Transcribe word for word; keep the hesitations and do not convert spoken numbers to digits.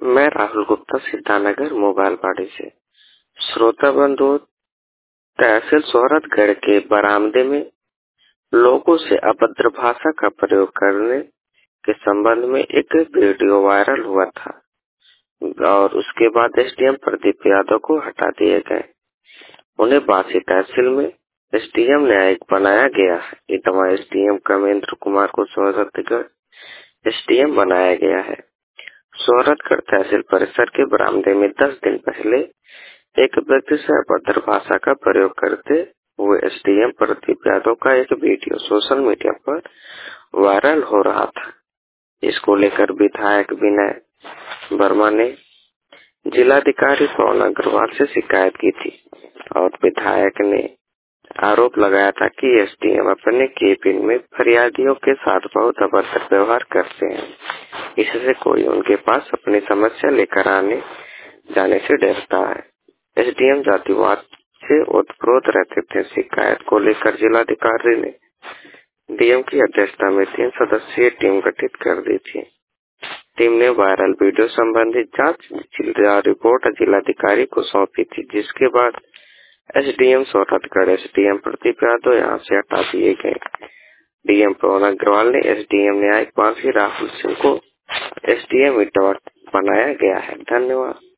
मैं राहुल गुप्ता सिद्धानगर मोबाइल बाड़ी से। श्रोता बंधु, तहसील सोहरतगढ़ के बरामदे में लोगों से अभद्र भाषा का प्रयोग करने के संबंध में एक वीडियो वायरल हुआ था और उसके बाद एसडीएम प्रदीप यादव को हटा दिए गए। उन्हें बासी तहसील में एसडीएम न्यायिक बनाया गया है। इटवा एसडीएम कमेंद्र कुमार को सोहरतगढ़ एसडीएम बनाया गया है। सोहरतगढ़ तहसील परिसर के बरामदे में दस दिन पहले एक व्यक्ति से अभद्र भाषा का प्रयोग करते हुए एसडीएम प्रदीप यादव का एक वीडियो सोशल मीडिया पर वायरल हो रहा था। इसको लेकर विधायक विनय वर्मा ने जिलाधिकारी पवन अग्रवाल से शिकायत की थी और विधायक ने आरोप लगाया था कि एसडीएम अपने केबिन में फरियादियों के साथ बहुत अभद्र व्यवहार करते हैं। इससे कोई उनके पास अपनी समस्या लेकर आने जाने से डरता है। एसडीएम जातिवाद से ओतप्रोत रहते थे। शिकायत को लेकर जिलाधिकारी ने डीएम की अध्यक्षता में तीन सदस्यीय टीम गठित कर दी थी। टीम ने वायरल वीडियो संबंधी जांच जिला रिपोर्ट जिलाधिकारी को सौंपी थी, जिसके बाद एसडीएम सोहरतगढ़ एसडीएम प्रदीप यादव यहाँ से हटा दिए गए। डीएम पवन अग्रवाल ने एसडीएम न्यायिक बासी राहुल सिंह को एसडीएम इटवा बनाया गया है। धन्यवाद।